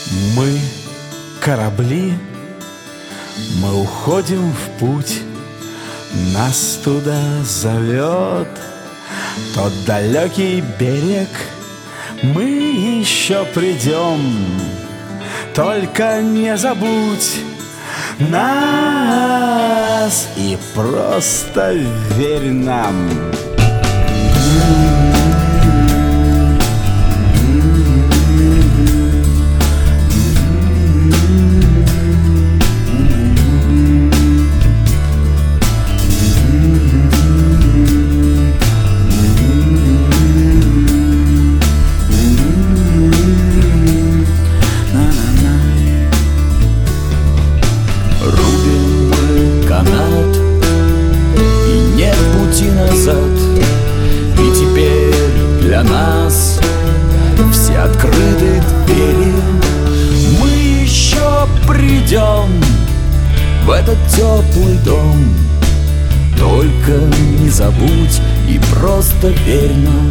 Мы корабли, мы уходим в путь, нас туда зовет тот далекий берег. Мы еще придем, только не забудь нас и просто верь нам. И теперь для нас все открыты двери. Мы еще придем в этот теплый дом, только не забудь и просто верь нам.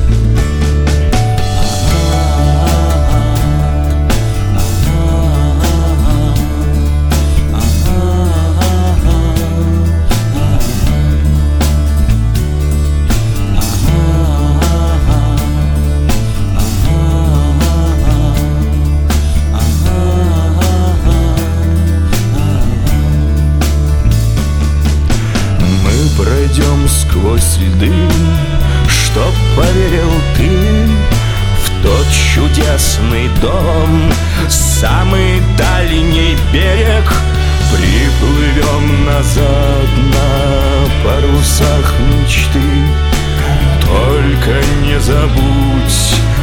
Пройдем сквозь льды, чтоб поверил ты в тот чудесный дом, самый дальний берег. Приплывем назад на парусах мечты, только не забудь